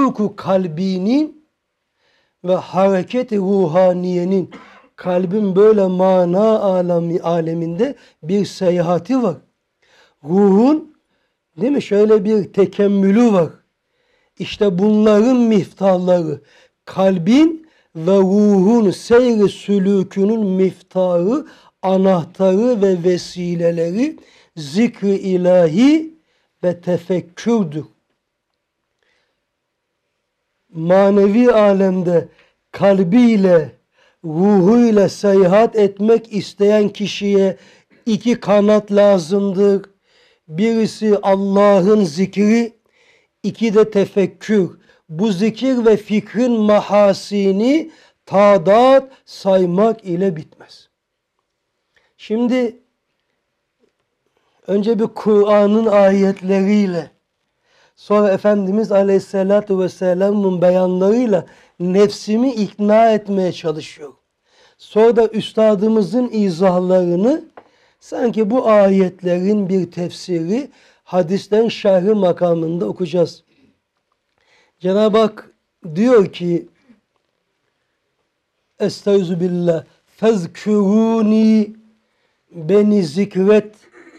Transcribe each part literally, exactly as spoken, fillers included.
şevku kalbinin ve hareketi ruhaniyenin, kalbin böyle mana alemi, aleminde bir seyahati var. Ruhun, değil mi, şöyle bir tekemmülü var. İşte bunların miftahları, kalbin ve ruhun seyri sülükünün miftahı, anahtarı ve vesileleri zikr-i ilahi ve tefekkürdür. Manevi alemde kalbiyle, ruhuyla seyahat etmek isteyen kişiye iki kanat lazımdır. Birisi Allah'ın zikri, iki de tefekkür. Bu zikir ve fikrin mahasini tadat saymak ile bitmez. Şimdi önce bir Kur'an'ın ayetleriyle, sonra Efendimiz Aleyhisselatü Vesselam'ın beyanlarıyla nefsimi ikna etmeye çalışıyorum. Sonra da üstadımızın izahlarını sanki bu ayetlerin bir tefsiri, hadisten şerhi makamında okuyacağız. Cenab-ı Hak diyor ki Estağfirullah, fezkuruni, beni zikret,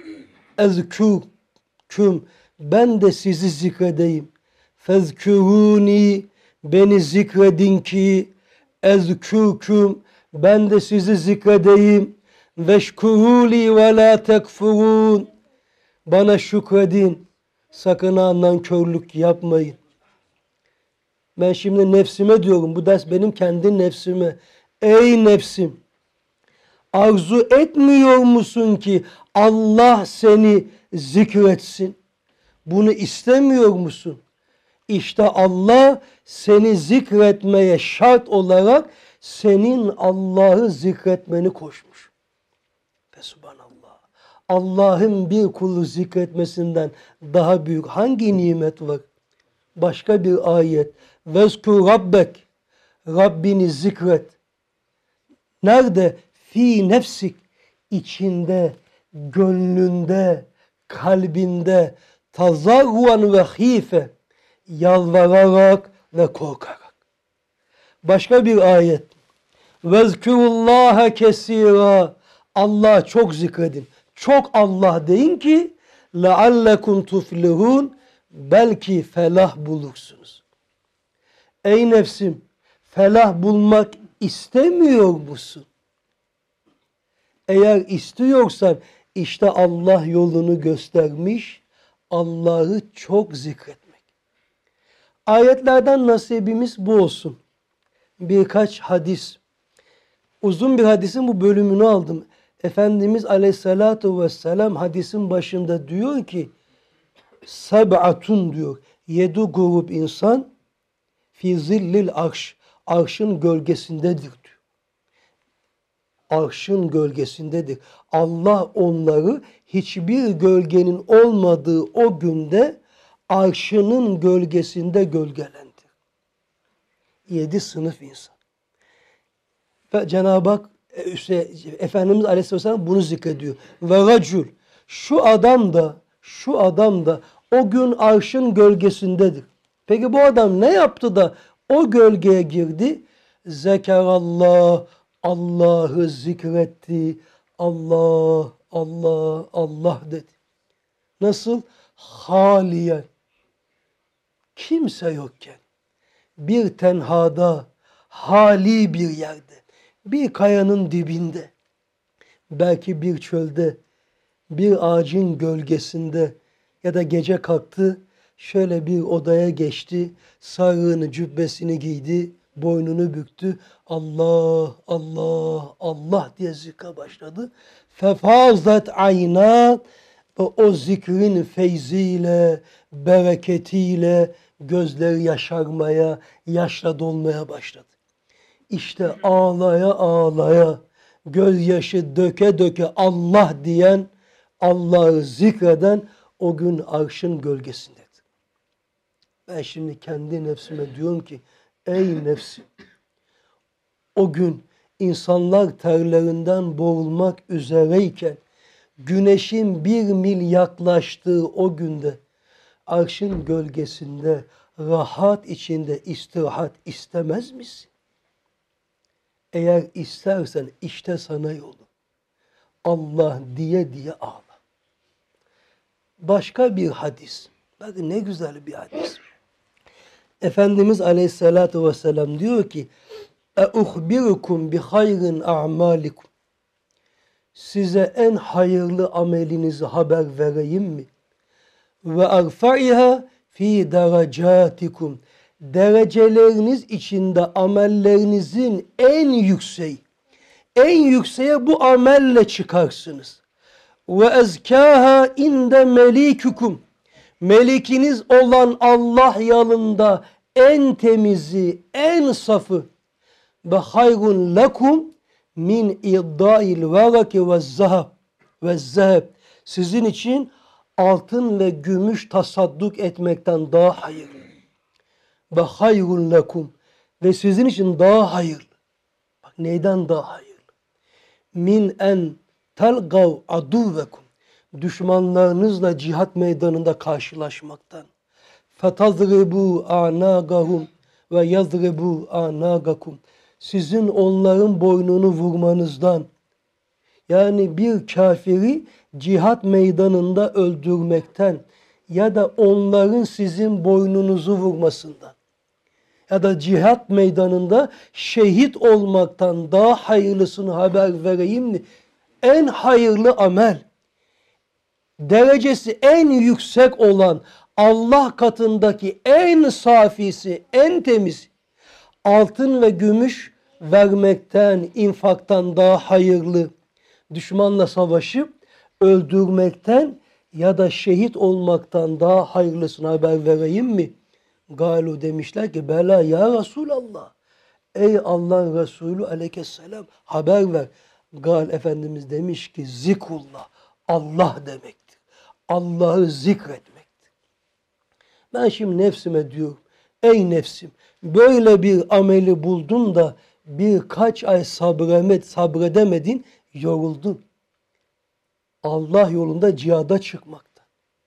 ezkürküm, ben de sizi zikredeyim. Fezkuruni, beni zikredin ki ezkürküm, ben de sizi zikredeyim. Veşkuruli ve la tekfurun, bana şükredin, sakın ha nankörlük yapmayın. Ben şimdi nefsime diyorum, bu ders benim kendi nefsime. Ey nefsim, arzu etmiyor musun ki Allah seni zikretsin? Bunu istemiyor musun? İşte Allah seni zikretmeye şart olarak senin Allah'ı zikretmeni koşmuş. Fesubhanallah. Allah'ın bir kulu zikretmesinden daha büyük hangi nimet var? Başka bir ayet. Vezkur rabbek, Rabbini zikret. Nerede? Fi nefsik, içinde, gönlünde, kalbinde, tazarruan ve hife, yalvararak ve korkarak. Başka bir ayet. Vezkurullaha kesira, Allah çok zikredin. Çok Allah deyin ki leallekum tuflihun, belki felah bulursunuz. Ey nefsim, felah bulmak istemiyor musun? Eğer istiyorsan işte Allah yolunu göstermiş, Allah'ı çok zikretmek. Ayetlerden nasibimiz bu olsun. Birkaç hadis. Uzun bir hadisin bu bölümünü aldım. Efendimiz Aleyhisselatü Vesselam hadisin başında diyor ki seb'atun diyor. Yedi grup insan fi zillil arş, arşın gölgesindedir diyor. Arşın gölgesindedir. Allah onları hiçbir gölgenin olmadığı o günde arşının gölgesinde gölgelendir. Yedi sınıf insan. Ve Cenab-ı Hak işte, Efendimiz Aleyhisselam bunu zikrediyor. Ve racul, şu adam da şu adam da o gün arşın gölgesindedir. Peki bu adam ne yaptı da o gölgeye girdi? Zekerallah, Allah'ı zikretti. Allah, Allah, Allah dedi. Nasıl? Haliyen. Kimse yokken. Bir tenhada, hali bir yerde, bir kayanın dibinde, belki bir çölde, bir ağacın gölgesinde ya da gece kalktı, şöyle bir odaya geçti, sarığını, cübbesini giydi, boynunu büktü. Allah, Allah, Allah diye zikre başladı. Fefazat ayna, o zikrin feyziyle, bereketiyle gözleri yaşarmaya, yaşla dolmaya başladı. İşte ağlaya ağlaya, gözyaşı döke döke Allah diyen, Allah'ı zikreden o gün arşın gölgesindedir. Ben şimdi kendi nefsime diyorum ki, ey nefsim, o gün insanlar terlerinden boğulmak üzereyken, güneşin bir mil yaklaştığı o günde, arşın gölgesinde rahat içinde istirahat istemez misin? Eğer istersen işte sana yolu. Allah diye diye ağla. Başka bir hadis. Bakın ne güzel bir hadis. Efendimiz Aleyhisselatü Vesselam diyor ki اَاُخْبِرُكُمْ بِخَيْرٍ اَعْمَالِكُمْ Size en hayırlı amelinizi haber vereyim mi? Ve اَرْفَعِهَا fi derecatikum. Dereceleriniz içinde amellerinizin en yükseği. En yükseğe bu amelle çıkarsınız. Ve ezkâhâ inde melikukum. Melikiniz olan Allah yanında en temizi, en safı. Ve hayrun lekum min iddâil veraki ve zahab ve zeheb. Sizin için altın ve gümüş tasadduk etmekten daha hayırlı. Ve hayrun lekum. Ve sizin için daha hayırlı. Bak neyden daha hayırlı? Min en telgav aduvekum. Düşmanlarınızla cihat meydanında karşılaşmaktan. Fetazribu anagahum ve yazribu anagakum. Sizin onların boynunu vurmanızdan, yani bir kafiri cihat meydanında öldürmekten ya da onların sizin boynunuzu vurmasından ya da cihat meydanında şehit olmaktan daha hayırlısını haber vereyim mi? En hayırlı amel, derecesi en yüksek olan, Allah katındaki en safisi, en temiz, altın ve gümüş vermekten, infaktan daha hayırlı, düşmanla savaşıp öldürmekten ya da şehit olmaktan daha hayırlısını haber vereyim mi? Galu demişler ki bela ya Resulallah. Ey Allah'ın Resulü aleyhisselam haber ver. Gal Efendimiz demiş ki zikrullah Allah demektir. Allah'ı zikretmektir. Ben şimdi nefsime diyorum. Ey nefsim böyle bir ameli buldun da birkaç ay sabremet, sabredemedin, yoruldun. Allah yolunda cihada çıkmaktan,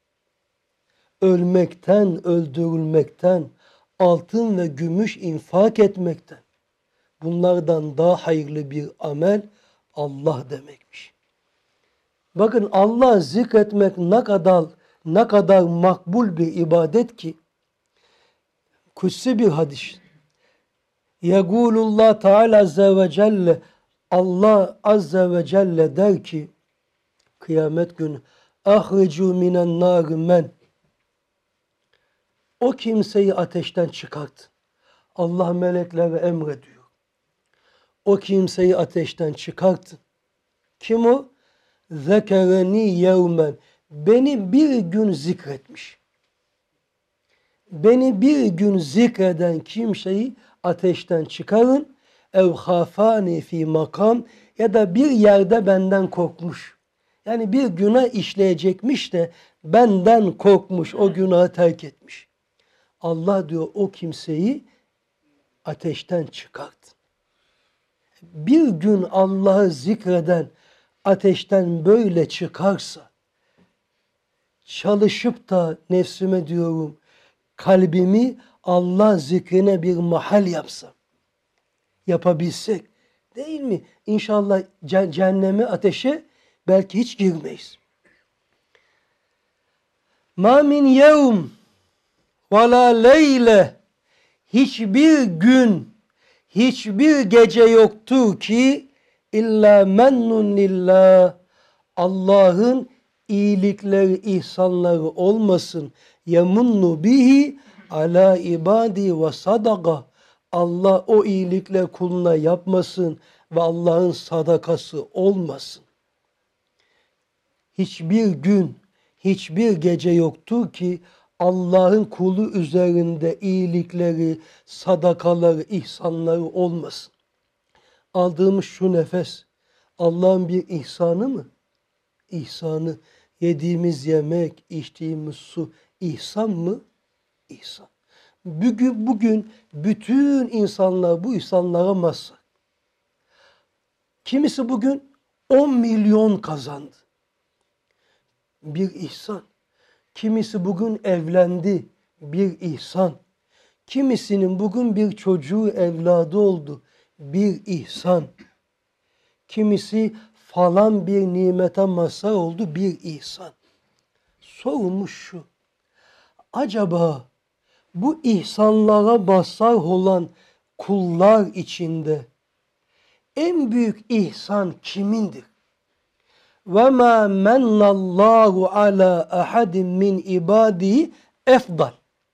ölmekten, öldürülmekten, altın ve gümüş infak etmekten, bunlardan daha hayırlı bir amel Allah demekmiş. Bakın Allah zikretmek ne kadar ne kadar makbul bir ibadet ki, kutsi bir hadis. Yegulullah Teala Azze ve Celle, Allah Azze ve Celle der ki kıyamet günü ahricu minen nar men, o kimseyi ateşten çıkartın. Allah meleklere emrediyor. O kimseyi ateşten çıkartın. Kim o? Zekereni yevmen. Beni bir gün zikretmiş. Beni bir gün zikreden kimseyi ateşten çıkarın. Ev khafani fi makam, ya da bir yerde benden korkmuş. Yani bir günah işleyecekmiş de benden korkmuş, o günahı terk etmiş. Allah diyor o kimseyi ateşten çıkartın. Bir gün Allah'ı zikreden ateşten böyle çıkarsa, çalışıp da nefsime diyorum, kalbimi Allah zikrine bir mahal yapsam, yapabilsek, değil mi? İnşallah cehenneme, ateşe belki hiç girmeyiz. Ma min yevm ve la leyle, hiçbir gün, hiçbir gece yoktur ki illa mennun lillah, Allah'ın iyilikleri, ihsanları olmasın. Yemunnu bihi ala ibadi ve sadaka, Allah o iyilikler kuluna yapmasın ve Allah'ın sadakası olmasın. Hiçbir gün, hiçbir gece yoktur ki Allah'ın kulu üzerinde iyilikleri, sadakaları, ihsanları olmasın. Aldığımız şu nefes Allah'ın bir ihsanı mı? İhsanı. Yediğimiz yemek, içtiğimiz su ihsan mı? İhsan. Bugün, bugün bütün insanlar bu ihsanlara mazhar. Kimisi bugün on milyon kazandı. Bir ihsan. Kimisi bugün evlendi. Bir ihsan. Kimisinin bugün bir çocuğu, evladı oldu. Bir ihsan. Kimisi falan bir nimete mazhar oldu. Bir ihsan. Sorumuz şu. Acaba bu ihsanlara mazhar olan kullar içinde en büyük ihsan kimindir? Ve ma mennallahu ala ahadin min ibadihi efdal.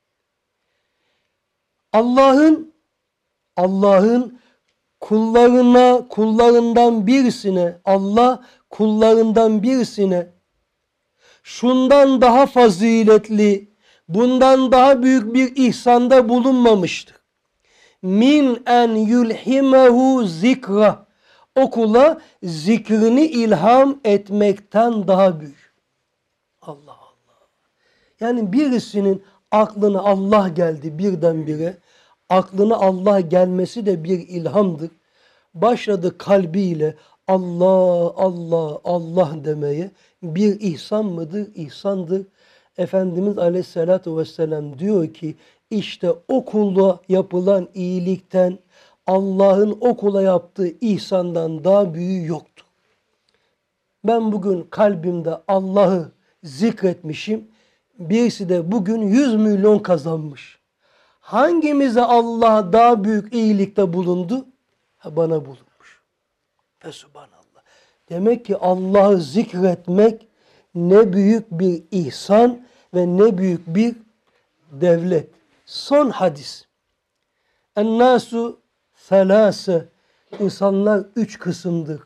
Allah'ın Allah'ın kullarına, kullarından birisine, Allah kullarından birisine şundan daha faziletli, bundan daha büyük bir ihsanda bulunmamıştır. Min en yulhimehu zikra. O kula zikrini ilham etmekten daha büyük. Allah Allah. Yani birisinin aklına Allah geldi birdenbire. Aklına Allah gelmesi de bir ilhamdır. Başladı kalbiyle Allah, Allah, Allah demeye. Bir ihsan mıdır? İhsandır. Efendimiz Aleyhisselatü Vesselam diyor ki işte o kula yapılan iyilikten Allah'ın o kula yaptığı ihsandan daha büyüğü yoktur. Ben bugün kalbimde Allah'ı zikretmişim. Birisi de bugün yüz milyon kazanmış. Hangimize Allah daha büyük iyilikte bulundu? Ha, bana bulunmuş. Fesubhanallah. Demek ki Allah'ı zikretmek ne büyük bir ihsan ve ne büyük bir devlet. Son hadis. En-nasu selase. İnsanlar üç kısımdır.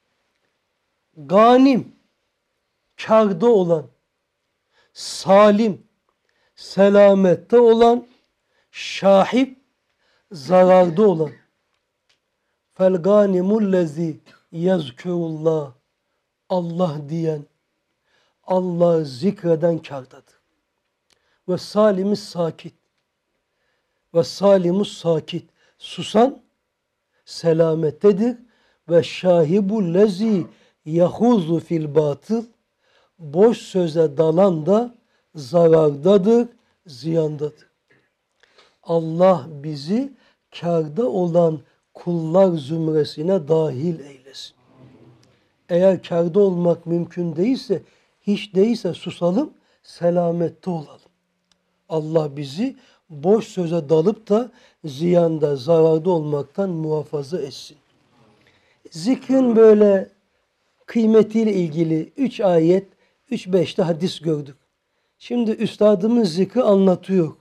Ganim, kârda olan, salim, selamette olan, şahip, zararda olan. Fel ganimullezî yazkurullah. Allah diyen, Allah'ı zikreden kârdadır. Ve salimiz sakit. Ve salimus sakit. Susan selamettedir. Ve şahibullezî yahuzu fil batıl. Boş söze dalan da zarardadır, ziyandadır. Allah bizi kârda olan kullar zümresine dahil eylesin. Eğer kârda olmak mümkün değilse, hiç değilse susalım, selamette olalım. Allah bizi boş söze dalıp da ziyanda, zararda olmaktan muhafaza etsin. Zikrin böyle kıymetiyle ilgili üç ayet, üç beşte hadis gördük. Şimdi üstadımız zikri anlatıyor.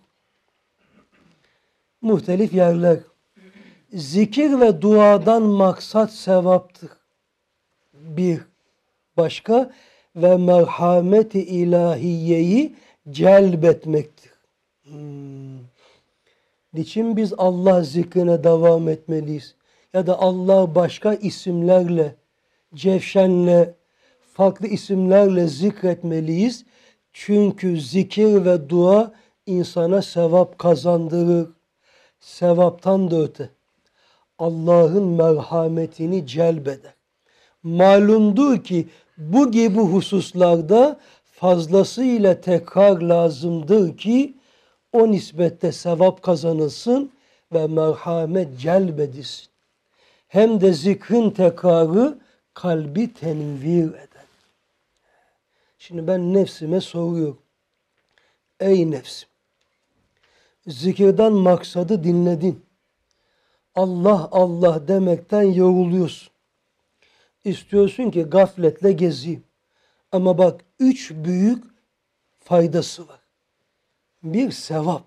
Muhtelif yerler. Zikir ve duadan maksat sevaptır. Bir. Başka ve merhameti ilahiyeyi celbetmektir. Hmm. Niçin biz Allah zikrine devam etmeliyiz? Ya da Allah başka isimlerle, cevşenle, farklı isimlerle zikretmeliyiz. Çünkü zikir ve dua insana sevap kazandırır. Sevaptan da öte. Allah'ın merhametini celbeder. Malumdur ki bu gibi hususlarda fazlasıyla tekrar lazımdır ki o nispette sevap kazanılsın ve merhamet celbedilsin. Hem de zikrin tekrarı kalbi tenvir eder. Şimdi ben nefsime soruyorum. Ey nefsim! Zikirden maksadı dinledin. Allah Allah demekten yoruluyorsun. İstiyorsun ki gafletle gezeyim. Ama bak üç büyük faydası var. Bir sevap.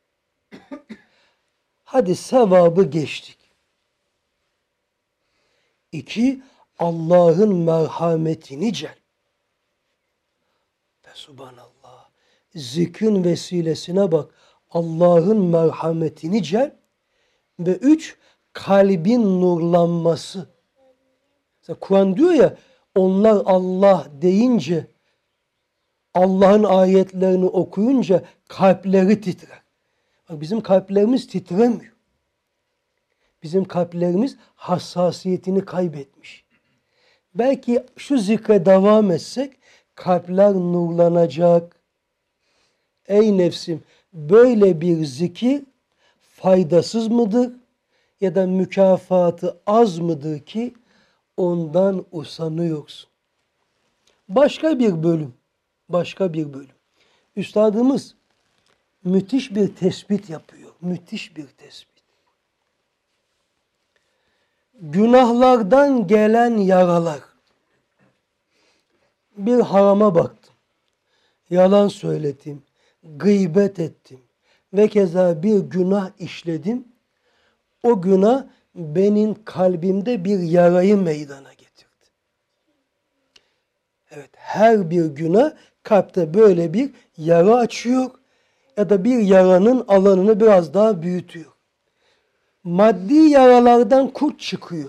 Hadi sevabı geçtik. İki, Allah'ın merhametini celp. Fesubhanallah. Zikrin vesilesine bak. Allah'ın merhametini celp. Ve üç, kalbin nurlanması. Kur'an diyor ya, onlar Allah deyince, Allah'ın ayetlerini okuyunca kalpleri titrer. Bak bizim kalplerimiz titremiyor. Bizim kalplerimiz hassasiyetini kaybetmiş. Belki şu zikre devam etsek kalpler nurlanacak. Ey nefsim, böyle bir zikir faydasız mıdır ya da mükafatı az mıdır ki ondan usanıyorsun? Başka bir bölüm, başka bir bölüm. Üstadımız müthiş bir tespit yapıyor. Müthiş bir tespit. Günahlardan gelen yaralar. Bir harama baktım. Yalan söyledim. Gıybet ettim. Ve keza bir günah işledim. O günah benim kalbimde bir yarayı meydana getirdi. Evet, her bir günah kalpte böyle bir yara açıyor ya da bir yaranın alanını biraz daha büyütüyor. Maddi yaralardan kurt çıkıyor.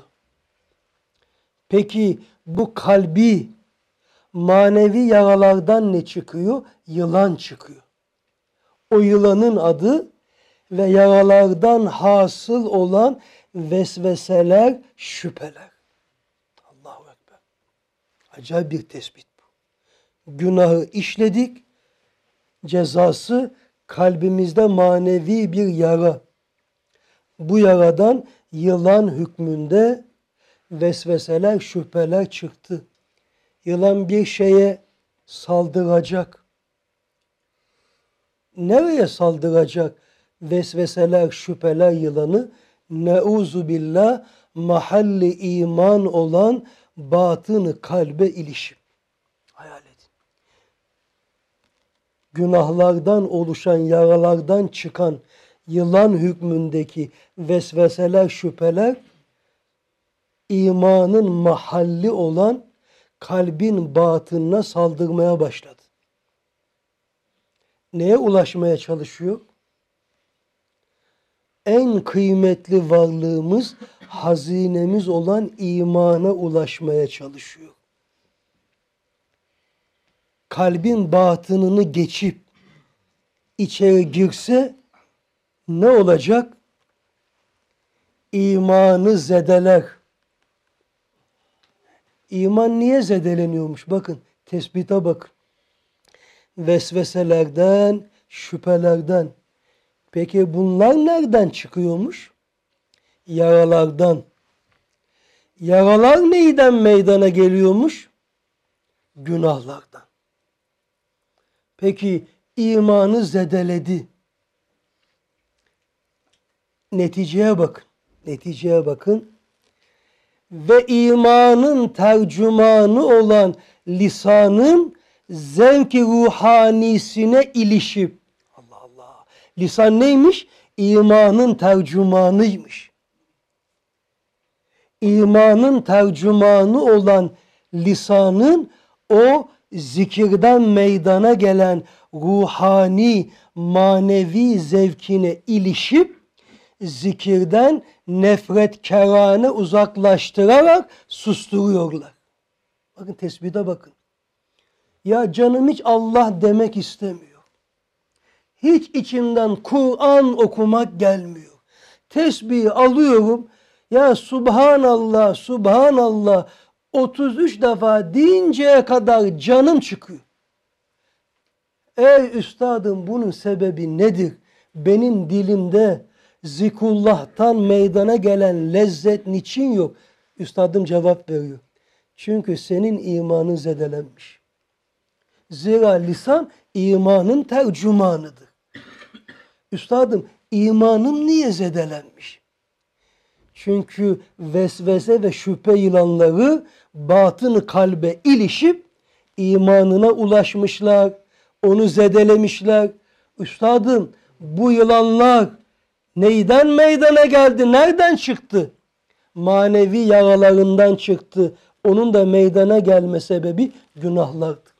Peki bu kalbi, manevi yaralardan ne çıkıyor? Yılan çıkıyor. O yılanın adı ve yaralardan hasıl olan vesveseler, şüpheler. Allahu Ekber. Acayip bir tespit bu. Günahı işledik, cezası kalbimizde manevi bir yara. Bu yaradan yılan hükmünde vesveseler, şüpheler çıktı. Yılan bir şeye saldıracak. Nereye saldıracak? Vesveseler, şüpheler yılanı, neuzu billah, mahalli iman olan batını kalbe ilişip. Hayal edin. Günahlardan oluşan, yaralardan çıkan yılan hükmündeki vesveseler, şüpheler, imanın mahalli olan kalbin batınına saldırmaya başladı. Neye ulaşmaya çalışıyor? En kıymetli varlığımız, hazinemiz olan imana ulaşmaya çalışıyor. Kalbin batınını geçip içeri girse ne olacak? İmanı zedeler. İman niye zedeleniyormuş? Bakın, tespite bakın. Vesveselerden, şüphelerden. Peki bunlar nereden çıkıyormuş? Yaralardan. Yaralar neyden meydana geliyormuş? Günahlardan. Peki imanı zedeledi. Neticeye bakın. Neticeye bakın. Ve imanın tercümanı olan lisanın zevk-i ruhanisine ilişip, Allah Allah, lisan neymiş? İmanın tercümanıymış. İmanın tercümanı olan lisanın o zikirden meydana gelen ruhani, manevi zevkine ilişip zikirden nefretkarane uzaklaştırarak susturuyorlar. Bakın tespite bakın. Ya canım hiç Allah demek istemiyor. Hiç içimden Kur'an okumak gelmiyor. Tesbihi alıyorum. Ya Subhanallah, Subhanallah otuz üç defa deyinceye kadar canım çıkıyor. Ey üstadım, bunun sebebi nedir? Benim dilimde zikrullah'tan meydana gelen lezzet niçin yok? Üstadım cevap veriyor. Çünkü senin imanın zedelenmiş. Zira lisan imanın tercümanıdır. Üstadım, imanım niye zedelenmiş? Çünkü vesvese ve şüphe yılanları batını kalbe ilişip imanına ulaşmışlar, onu zedelemişler. Üstadım, bu yılanlar neyden meydana geldi, nereden çıktı? Manevi yaralarından çıktı. Onun da meydana gelme sebebi günahlardı.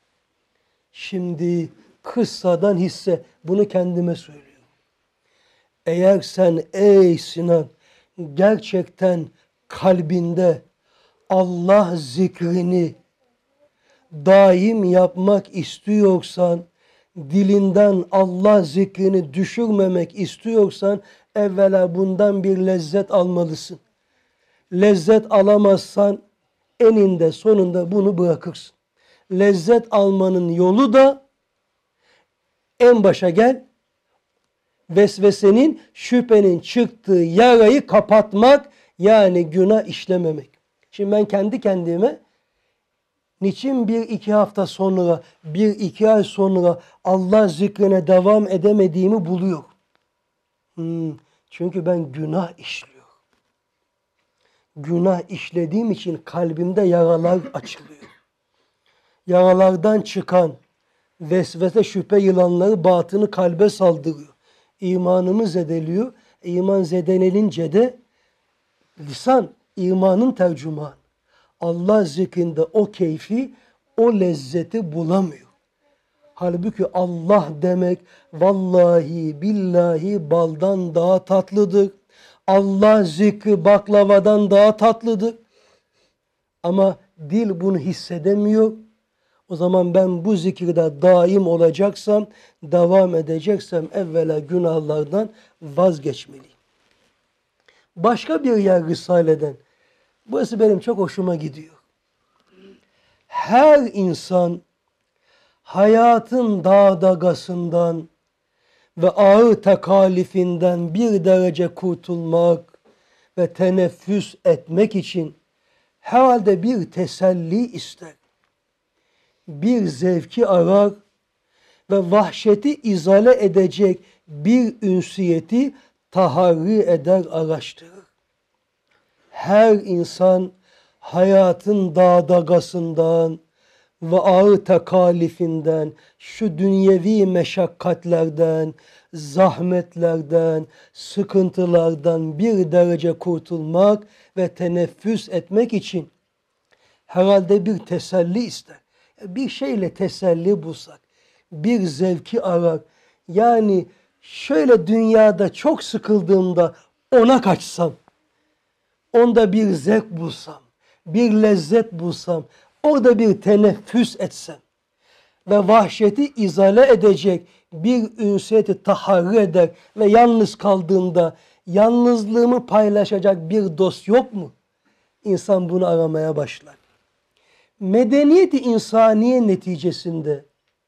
Şimdi kıssadan hisse, bunu kendime söylüyorum. Eğer sen ey Sinan gerçekten kalbinde Allah zikrini daim yapmak istiyorsan, dilinden Allah zikrini düşürmemek istiyorsan, evvela bundan bir lezzet almalısın. Lezzet alamazsan eninde sonunda bunu bırakırsın. Lezzet almanın yolu da en başa gel, Vesvesenin, şüphenin çıktığı yarayı kapatmak, yani günah işlememek. Şimdi ben kendi kendime niçin bir iki hafta sonra, bir iki ay sonra Allah zikrine devam edemediğimi buluyor. Hmm, çünkü ben günah işliyorum. Günah işlediğim için kalbimde yaralar açılıyor. Yaralardan çıkan vesvese, şüphe yılanları batını kalbe saldırıyor. İmanımı zedeliyor. İman zedelenince de lisan imanın tercümanı. Allah zikrinde o keyfi, o lezzeti bulamıyor. Halbuki Allah demek vallahi billahi baldan daha tatlıdır. Allah zikri baklavadan daha tatlıdır. Ama dil bunu hissedemiyor. O zaman ben bu zikirde daim olacaksam, devam edeceksem evvela günahlardan vazgeçmeliyim. Başka bir yer Risale'den. Burası benim çok hoşuma gidiyor. Her insan hayatın dağdagasından ve ağır tekalifinden bir derece kurtulmak ve teneffüs etmek için herhalde bir teselli ister. Bir zevki arar ve vahşeti izale edecek bir ünsiyeti taharri eder, araştırır. Her insan hayatın dağdagasından ve ağır tekalifinden, şu dünyevi meşakkatlerden, zahmetlerden, sıkıntılardan bir derece kurtulmak ve teneffüs etmek için herhalde bir teselli ister. Bir şeyle teselli bulsak, bir zevki arar. Yani şöyle dünyada çok sıkıldığımda ona kaçsam, onda bir zevk bulsam, bir lezzet bulsam, orada bir teneffüs etsem ve vahşeti izale edecek bir ünsiyeti taharri eder ve yalnız kaldığımda yalnızlığımı paylaşacak bir dost yok mu? İnsan bunu aramaya başlar. Medeniyeti insaniye neticesinde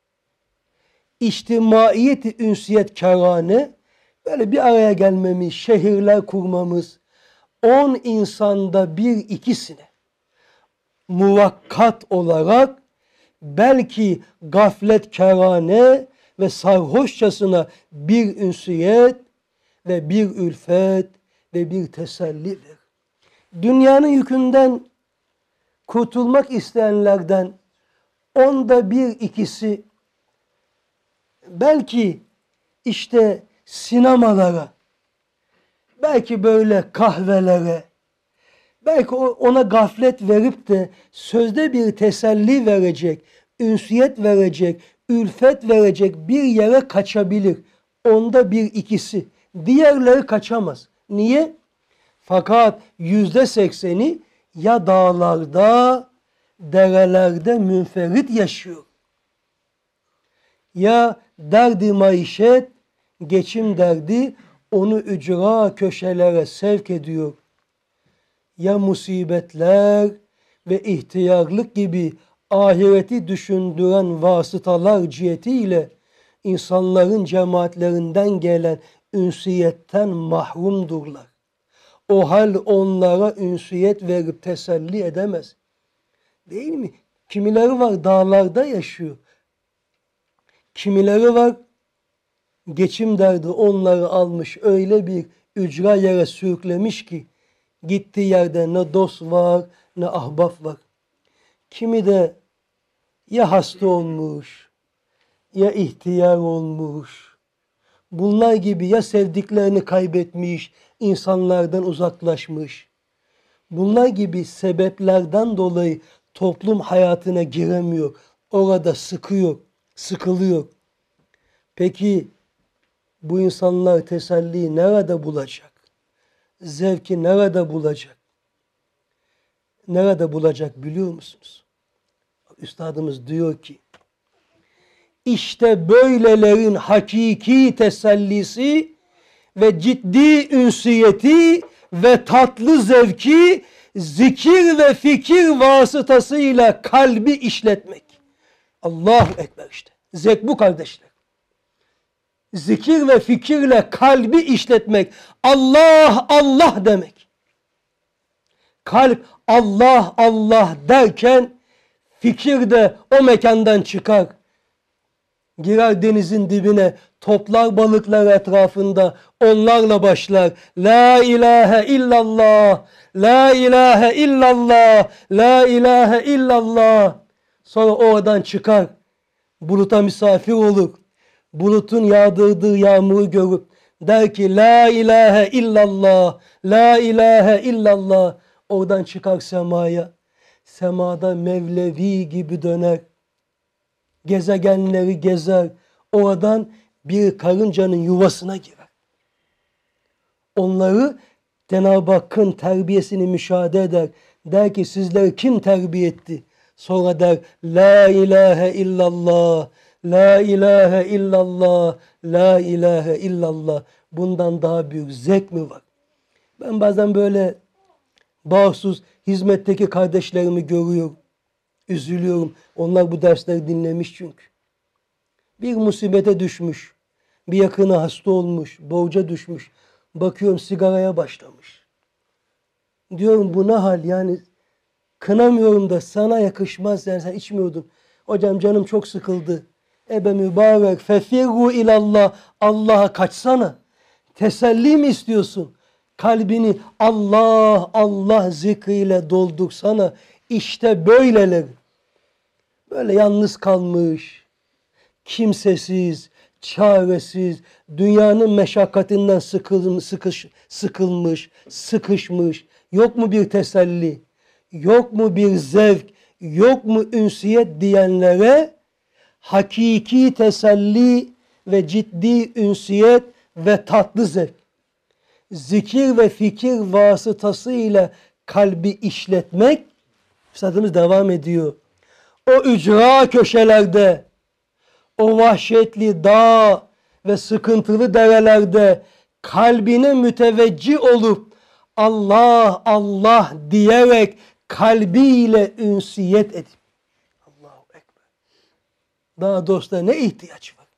içtimaiyeti ünsiyet kârane böyle bir araya gelmemiz, şehirler kurmamız, on insanda bir ikisine muvakkat olarak belki gafletkârane ve sarhoşçasına bir ünsiyet ve bir ülfet ve bir tesellidir. Dünyanın yükünden kurtulmak isteyenlerden onda bir ikisi belki işte sinemalara, belki böyle kahvelere, belki ona gaflet verip de sözde bir teselli verecek, ünsiyet verecek, ülfet verecek bir yere kaçabilir. Onda bir ikisi. Diğerleri kaçamaz. Niye? Fakat yüzde sekseni ya dağlarda, derelerde münferit yaşıyor. Ya derdi maişet, geçim derdi onu ücra köşelere sevk ediyor. Ya musibetler ve ihtiyarlık gibi ahireti düşündüren vasıtalar cihetiyle insanların cemaatlerinden gelen ünsiyetten mahrumdurlar. O hal onlara ünsiyet verip teselli edemez. Değil mi? Kimileri var dağlarda yaşıyor. Kimileri var geçim derdi onları almış öyle bir ücra yere sürüklemiş ki gittiği yerde ne dost var ne ahbap var. Kimi de ya hasta olmuş ya ihtiyar olmuş. Bunlar gibi ya sevdiklerini kaybetmiş, insanlardan uzaklaşmış. Bunlar gibi sebeplerden dolayı toplum hayatına giremiyor. Orada sıkıyor, sıkılıyor. Peki bu insanlar teselliyi nerede bulacak? Zevki nerede bulacak? Nerede bulacak biliyor musunuz? Üstadımız diyor ki, İşte böylelerin hakiki tesellisi ve ciddi ünsiyeti ve tatlı zevki zikir ve fikir vasıtasıyla kalbi işletmek. Allahu Ekber işte. Zevk bu kardeşler. Zikir ve fikirle kalbi işletmek. Allah Allah demek. Kalp Allah Allah derken fikir de o mekandan çıkar. Girer denizin dibine, toplar balıklar etrafında, onlarla başlar. La ilahe illallah, la ilahe illallah, la ilahe illallah. Sonra oradan çıkar, buluta misafir olur. Bulutun yağdırdığı yağmuru görüp der ki la ilahe illallah, la ilahe illallah. Oradan çıkar semaya. Semada Mevlevi gibi döner. Gezegenleri gezer. Oradan bir karıncanın yuvasına girer. Onları Cenab-ı Hakk'ın terbiyesini müşahede eder. Der ki sizleri kim terbiye etti? Sonra der la ilahe illallah, la ilahe illallah, la ilahe illallah. Bundan daha büyük zevk mi var? Ben bazen böyle bağımsız hizmetteki kardeşlerimi görüyorum. Üzülüyorum. Onlar bu dersleri dinlemiş çünkü. Bir musibete düşmüş. Bir yakını hasta olmuş. Borca düşmüş. Bakıyorum sigaraya başlamış. Diyorum bu ne hal yani, kınamıyorum da sana yakışmaz yani, sen içmiyordun. Hocam canım çok sıkıldı. Ebe mübarek fefirru ilallah, Allah'a kaçsana. Teselli mi istiyorsun? Kalbini Allah Allah zikriyle doldursana. İşte böyleler. Böyle yalnız kalmış, kimsesiz, çaresiz, dünyanın meşakkatinden sıkılmış, sıkış, sıkılmış, sıkışmış. Yok mu bir teselli? Yok mu bir zevk? Yok mu ünsiyet diyenlere hakiki teselli ve ciddi ünsiyet ve tatlı zevk, zikir ve fikir vasıtasıyla kalbi işletmek, üstadımız devam ediyor. O ücra köşelerde, o vahşetli dağ ve sıkıntılı derelerde kalbine müteveccih olup Allah Allah diyerek kalbiyle ünsiyet edip, Allahu Ekber. Daha dostlar ne ihtiyaç var?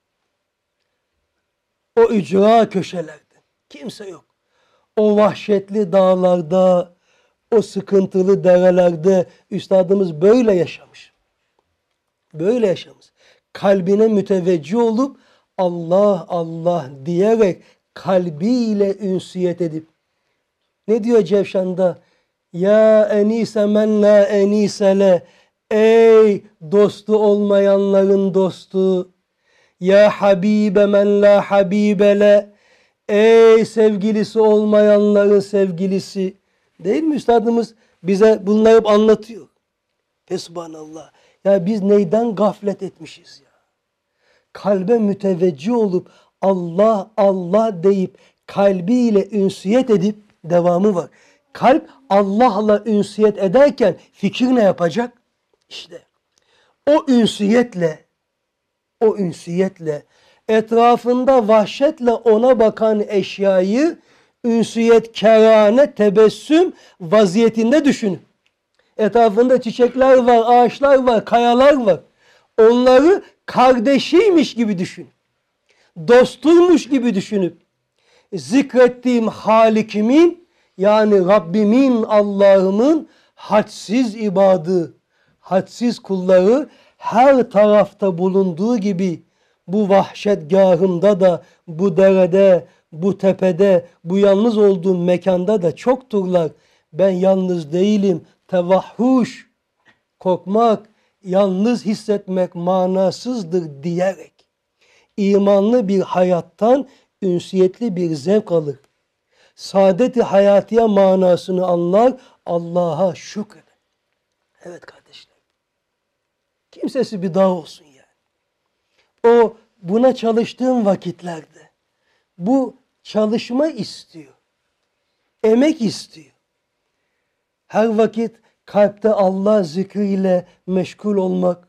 O ücra köşelerde kimse yok. O vahşetli dağlarda, o sıkıntılı derelerde üstadımız böyle yaşamış. Böyle yaşamış. Kalbine müteveccih olup Allah Allah diyerek kalbiyle ünsiyet edip, ne diyor Cevşan'da? Ya enise men la enisele, ey dostu olmayanların dostu. Ya habibe men la habibele, ey sevgilisi olmayanların sevgilisi. Değil mi üstadımız bize bunları hep anlatıyor. Fesubhanallah. Ya biz neyden gaflet etmişiz ya? Kalbe müteveccih olup Allah Allah deyip kalbiyle ünsiyet edip devamı var. Kalp Allah'la ünsiyet ederken fikir ne yapacak? İşte o ünsiyetle o ünsiyetle etrafında vahşetle ona bakan eşyayı ünsiyet, kerane, tebessüm vaziyetinde düşünün. Etrafında çiçekler var, ağaçlar var, kayalar var. Onları kardeşiymiş gibi düşün. Dostuymuş gibi düşünüp zikrettiğim Halikimin, yani Rabbimin, Allah'ımın hadsiz ibadı, hadsiz kulları her tarafta bulunduğu gibi bu vahşetgahımda da, bu derede, bu tepede, bu yalnız olduğum mekanda da çokturlar. Ben yalnız değilim. Tevahhuş, korkmak, yalnız hissetmek manasızdır diyerek imanlı bir hayattan ünsiyetli bir zevk alır. Saadet-i hayatiye manasını anlar, Allah'a şükreder. Evet kardeşler. Kimsesi bir dağ olsun yani. O buna çalıştığım vakitlerde bu çalışma istiyor. Emek istiyor. Her vakit kalpte Allah zikriyle meşgul olmak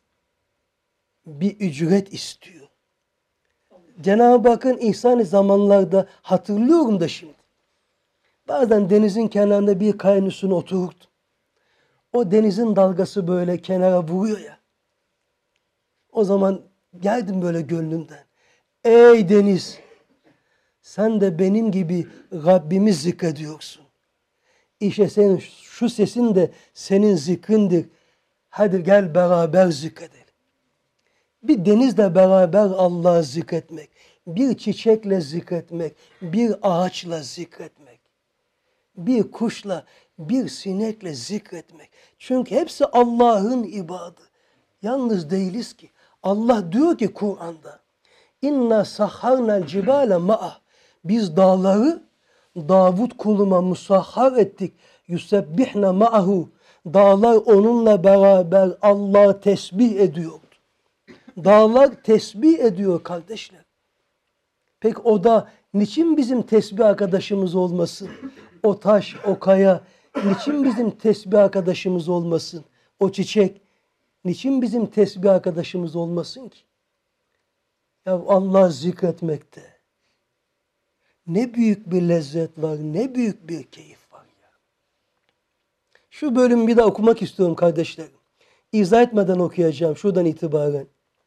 bir ücret istiyor. Cenab-ı Hakk'ın ihsan-ı zamanlarda hatırlıyorum da şimdi. Bazen denizin kenarında bir kayanın üstüne otururdum. O denizin dalgası böyle kenara vuruyor ya. O zaman geldim böyle gönlümden. Ey deniz, sen de benim gibi Rabbimi zikrediyorsun. İşte senin şu sesin de senin zikrindir. Hadi gel beraber zikredelim. Bir denizle beraber Allah'ı zikretmek, bir çiçekle zikretmek, bir ağaçla zikretmek, bir kuşla, bir sinekle zikretmek. Çünkü hepsi Allah'ın ibadı. Yalnız değiliz ki. Allah diyor ki Kur'an'da, İnna sahharnal cibale ma'ah. Biz dağları Davud kuluma musahhar ettik. Yusebbihne ma'ahu. Dağlar onunla beraber Allah'ı tesbih ediyordu. Dağlar tesbih ediyor kardeşler. Peki o da niçin bizim tesbih arkadaşımız olmasın? O taş, o kaya niçin bizim tesbih arkadaşımız olmasın? O çiçek niçin bizim tesbih arkadaşımız olmasın ki? Ya Allah zikretmekte ne büyük bir lezzet var, ne büyük bir keyif var ya. Şu bölümü bir daha okumak istiyorum kardeşlerim. İzah etmeden okuyacağım şuradan itibaren.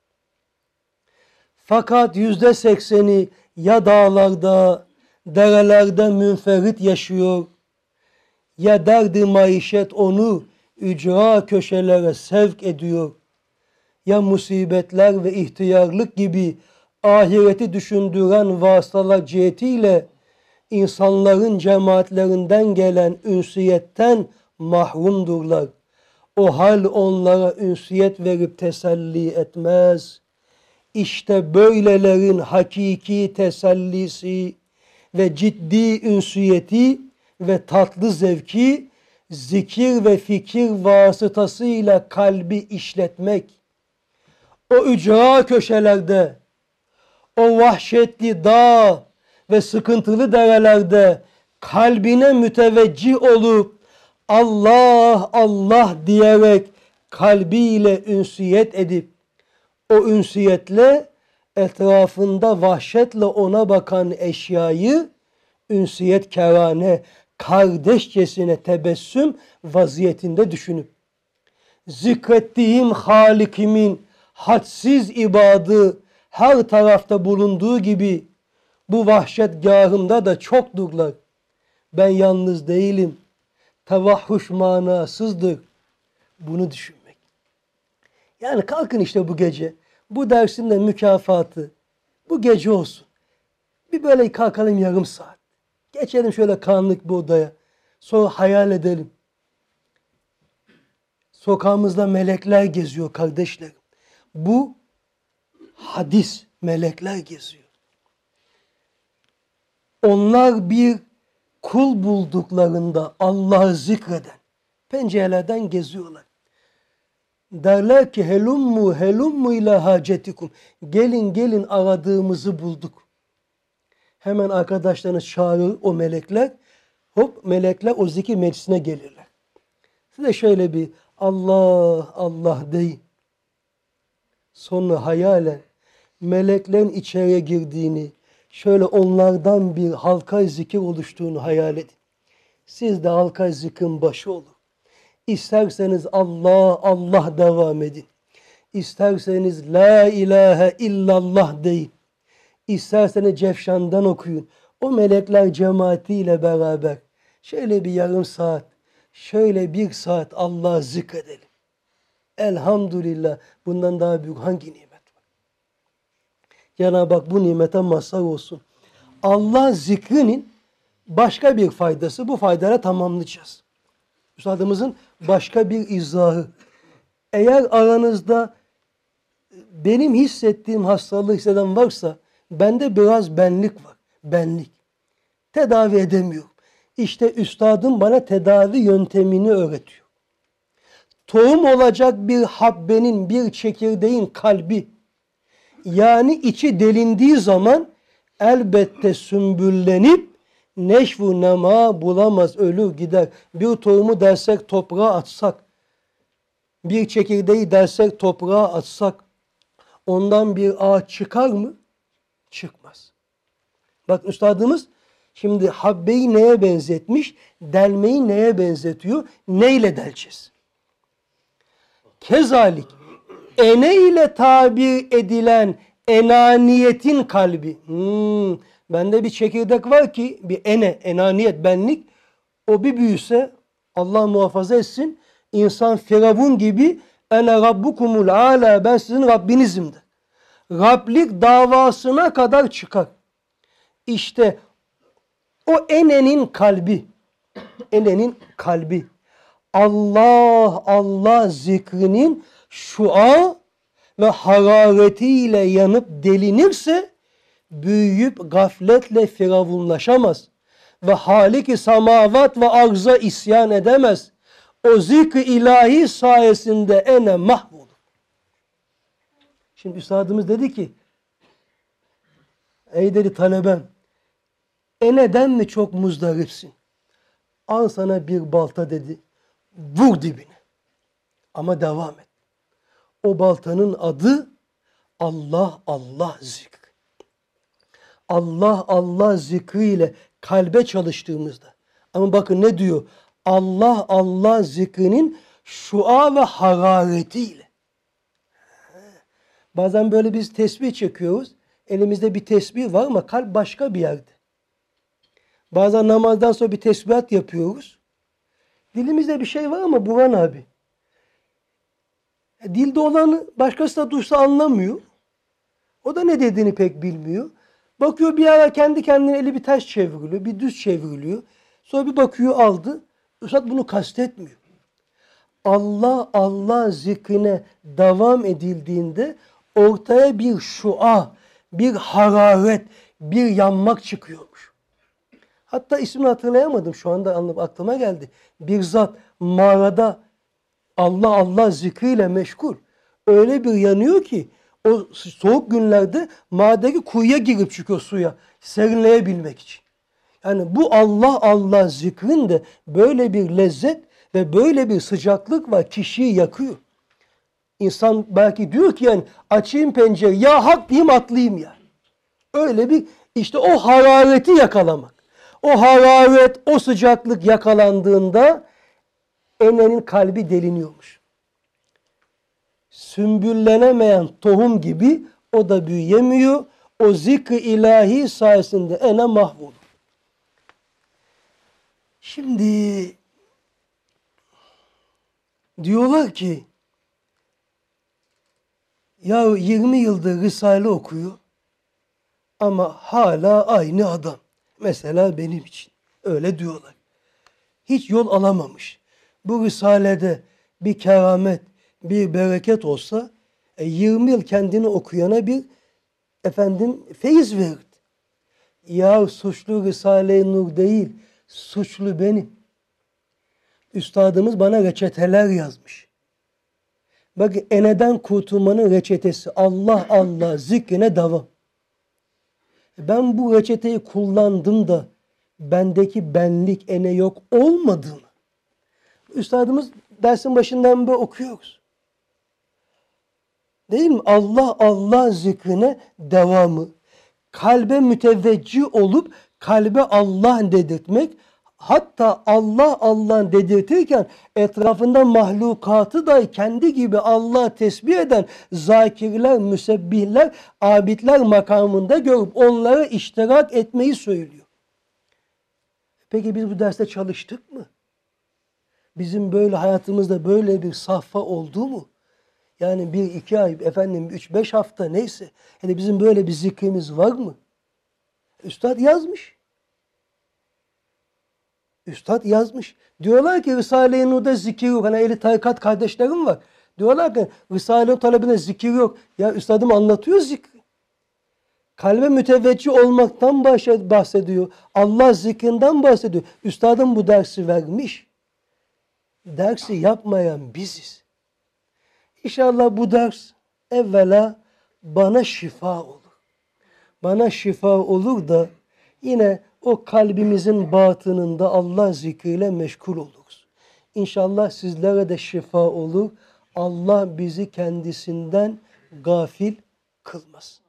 Fakat yüzde sekseni ya dağlarda, derelerde münferit yaşıyor, ya derdi maişet onu ücra köşelere sevk ediyor, ya musibetler ve ihtiyarlık gibi ahireti düşündüren vasıtalar cihetiyle insanların cemaatlerinden gelen ünsiyetten mahrumdurlar. O hal onlara ünsiyet verip teselli etmez. İşte böylelerin hakiki tesellisi ve ciddi ünsiyeti ve tatlı zevki zikir ve fikir vasıtasıyla kalbi işletmek. O ücra köşelerde, o vahşetli dağ ve sıkıntılı derelerde kalbine müteveccih olup Allah Allah diyerek kalbiyle ünsiyet edip o ünsiyetle etrafında vahşetle ona bakan eşyayı ünsiyet kerane, kardeşçesine tebessüm vaziyetinde düşünüp zikrettiğim Halikimin hadsiz ibadı her tarafta bulunduğu gibi bu vahşetgâhımda da çokdurlar. Ben yalnız değilim. Tevahhuş manasızdır. Bunu düşünmek. Yani kalkın işte bu gece. Bu dersin de mükafatı bu gece olsun. Bir böyle kalkalım yarım saat. Geçelim şöyle karanlık bir odaya. Sonra hayal edelim. Sokağımızda melekler geziyor kardeşlerim. Bu hadis, melekler geziyor. Onlar bir kul bulduklarında Allah'ı zikreden pencerelerden geziyorlar. Derler ki helummu helummu ila hacetikum. Gelin gelin aradığımızı bulduk. Hemen arkadaşlarınız çağırır o melekler. Hop melekler o zikir meclisine gelirler. Size şöyle bir Allah Allah deyin. Sonra hayalen meleklerin içeriye girdiğini, şöyle onlardan bir halka zikir oluştuğunu hayal edin. Siz de halka zikrin başı olun. İsterseniz Allah Allah devam edin. İsterseniz La ilahe illallah deyin. İsterseniz Cefşan'dan okuyun. O melekler cemaatiyle beraber şöyle bir yarım saat, şöyle bir saat Allah'ı zikredelim. Elhamdülillah bundan daha büyük hangi nimet var? Cenab-ı Hak bu nimete mazhar olsun. Allah zikrinin başka bir faydası, bu faydaları tamamlayacağız. Üstadımızın başka bir izahı. Eğer aranızda benim hissettiğim hastalığı hisseden varsa, bende biraz benlik var. Benlik. Tedavi edemiyorum. İşte üstadım bana tedavi yöntemini öğretiyor. Tohum olacak bir habbenin, bir çekirdeğin kalbi, yani içi delindiği zaman elbette sümbüllenip neşvu nema bulamaz, ölür gider. Bir tohumu dersek toprağa atsak, bir çekirdeği dersek toprağa atsak, ondan bir ağaç çıkar mı? Çıkmaz. Bak üstadımız şimdi habbeyi neye benzetmiş? Delmeyi neye benzetiyor? Neyle deleceğiz? Kezalik ene ile tabir edilen Enaniyetin kalbi. Hmm. Bende bir çekirdek var ki bir ene, enaniyet, benlik. O bir büyüse Allah muhafaza etsin. İnsan Firavun gibi ene rabbukumul ala, ben sizin Rabbinizim de. Rablik davasına kadar çıkar. İşte o enenin kalbi. Enenin kalbi. Allah Allah zikrinin şua ve hararetiyle yanıp delinirse büyüyüp gafletle firavunlaşamaz. Ve Halik-i semavat ve arza isyan edemez. O zikr-i ilahi sayesinde ene mahvolur. Şimdi üstadımız dedi ki, ey dedi talebem, eneden mi çok muzdaripsin? Al sana bir balta dedi, vur dibine. Ama devam et. O baltanın adı Allah Allah zikri. Allah Allah zikriyle kalbe çalıştığımızda. Ama bakın ne diyor? Allah Allah zikrinin şua ve hararetiyle. Bazen böyle biz tesbih çekiyoruz. Elimizde bir tesbih var ama kalp başka bir yerde. Bazen namazdan sonra bir tesbihat yapıyoruz. Dilimizde bir şey var ama Burhan abi. Dilde olanı başkası da duysa anlamıyor. O da ne dediğini pek bilmiyor. Bakıyor bir ara kendi kendine eli bir ters çevriliyor, bir düz çevriliyor. Sonra bir bakıyor aldı. Üstad bunu kastetmiyor. Allah Allah zikrine devam edildiğinde ortaya bir şua, bir hararet, bir yanmak çıkıyormuş. Hatta ismini hatırlayamadım, şu anda aklıma geldi. Bir zat mağarada Allah Allah zikriyle meşgul. Öyle bir yanıyor ki o soğuk günlerde mağaradaki kuyuya girip çıkıyor suya serinleyebilmek için. Yani bu Allah Allah zikrin de böyle bir lezzet ve böyle bir sıcaklık var, kişiyi yakıyor. İnsan belki diyor ki yani açayım pencereyi, ya hak diyeyim atlayayım ya. Öyle bir işte o harareti yakalamak. O hararet, o sıcaklık yakalandığında enenin kalbi deliniyormuş. Sümbüllenemeyen tohum gibi o da büyüyemiyor. O zikr-i ilahi sayesinde ene mahvolur. Şimdi diyorlar ki ya yirmi yıldır Risale okuyor ama hala aynı adam. Mesela benim için. Öyle diyorlar. Hiç yol alamamış. Bu Risale'de bir keramet, bir bereket olsa e, yirmi yıl kendini okuyana bir efendim feyiz verirdi. Ya suçlu Risale-i Nur değil, suçlu benim. Üstadımız bana reçeteler yazmış. Bakın eneden kurtulmanın reçetesi Allah Allah zikrine devam. Ben bu reçeteyi kullandım da bendeki benlik ene yok olmadı mı? Üstadımız dersin başından beri okuyoruz. Değil mi? Allah Allah zikrine devamı. Kalbe müteveccih olup kalbe Allah dedirtmek. Hatta Allah Allah dedirtirken etrafında mahlukatı da kendi gibi Allah tesbih eden zakirler, müsebbihler, abidler makamında görüp onlara iştirak etmeyi söylüyor. Peki biz bu derste çalıştık mı? Bizim böyle hayatımızda böyle bir safha oldu mu? Yani bir iki ay, efendim üç beş hafta neyse. Yani bizim böyle bir zikrimiz var mı? Üstad yazmış. Üstad yazmış. Diyorlar ki Risale-i Nur'da zikir yok. Hani ehli tarikat kardeşlerim var. Diyorlar ki Risale-i talebinde zikir yok. Ya üstadım anlatıyor zikri. Kalbe müteveccih olmaktan bahsediyor. Allah zikrinden bahsediyor. Üstadım bu dersi vermiş. Dersi yapmayan biziz. İnşallah bu ders evvela bana şifa olur. Bana şifa olur da yine o kalbimizin batınında Allah zikriyle meşgul oluruz. İnşallah sizlere de şifa olur. Allah bizi kendisinden gafil kılmaz.